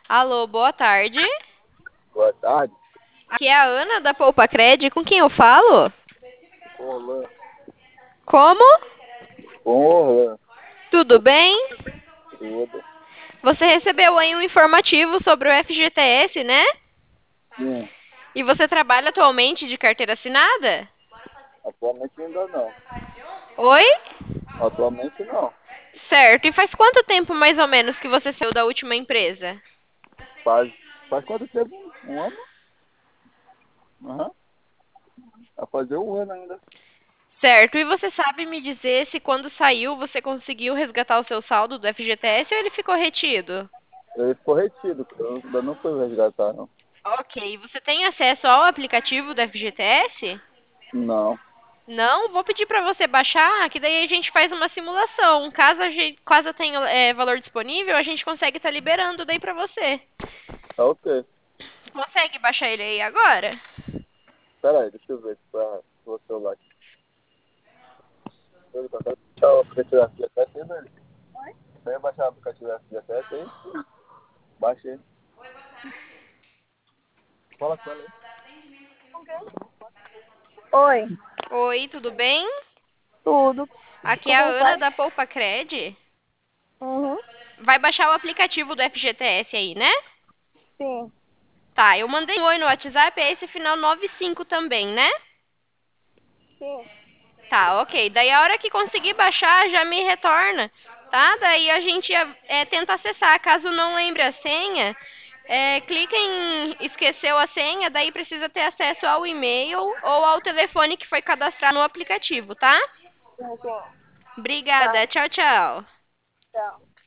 Alô, boa tarde. Boa tarde. Aqui é a Ana da Poupa Cred. Com quem eu falo? Olá. Como? Olá. Tudo bem? Tudo. Você recebeu aí um informativo sobre o FGTS, né? Sim. E você trabalha atualmente de carteira assinada? Atualmente ainda não. Oi? Atualmente não. Certo. E faz quanto tempo mais ou menos que você saiu da última empresa? Faz, faz quanto tempo? Um ano? Aham. Vai fazer um ano ainda. Certo. E você sabe me dizer se quando saiu você conseguiu resgatar o seu saldo do FGTS ou ele ficou retido? Ele ficou retido. Eu ainda não fui resgatar, não. Ok. Você tem acesso ao aplicativo do FGTS? Não. Não, vou pedir para você baixar, que daí a gente faz uma simulação. Caso tenha valor disponível, a gente consegue estar liberando daí para você. Tá ok. Consegue baixar ele aí agora? Pera aí, deixa eu ver pra o celular aqui. Deixa eu baixar o aplicativo FGTS aí, velho. Você ia baixar o aplicativo FGTS aí? Baixei. Fala com ela aí. Oi, Oi, tudo bem? tudo. Aqui é Com a quem Ana fala? da Poupa Cred. Uhum, Vai baixar o aplicativo do FGTS aí, né? sim, Tá, eu mandei um oi no WhatsApp, é esse final 95 também, né? sim. Tá, ok. Daí a hora que conseguir baixar, já me retorna, tá? Daí a gente tenta acessar. Caso não lembre a senha, clica em esqueceu a senha, daí precisa ter acesso ao e-mail ou ao telefone que foi cadastrado no aplicativo, tá? Sim, sim. Tá, Obrigada. Tchau, tchau. tchau.